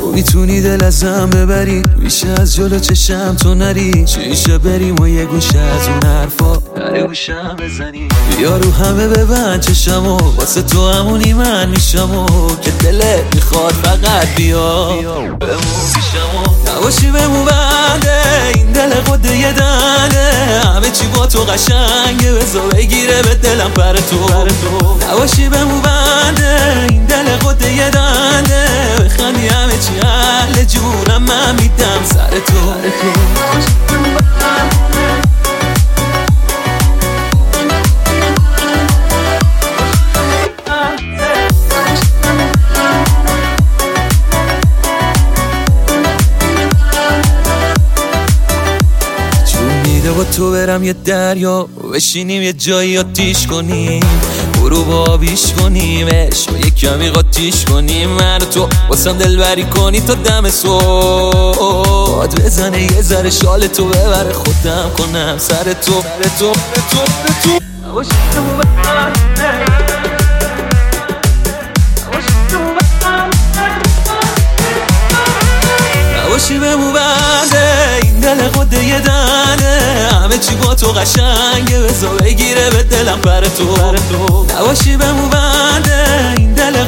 تو میتونی دل ازم ببری، میشه از جلو چشم تو نری، چیشه بریم و یه گوشه از اون حرفا در گوشم بزنی. بیا رو همه ببند چشمو، واسه تو همونی من میشمو که دلت میخواد فقط بیا بمون پیشمو. نباشی بمون بنده این دل قده یه دنده، همه چی با تو قشنگه بذار بگیره به دلم پر تو. نباشی بمون بنده این دل قده یه دنده، بخندی همه چی حل جونم من میدم سر تو. با تو برم یه دریا بشینیم یه جایی آتیش کنیم، برو با آبیش کنیم عشق و یه کمی قاطیش کنیم، من و تو واسم دلبری کنی تا دم صبح، باد بزنه یه ذره شال تو ببره خودم کنم سر تو. نباشی بمون بنده این دل قده یه دنده، همه چی با تو قشنگه بذار بگیره به دلم پر تو. نباشی بمون بنده این دل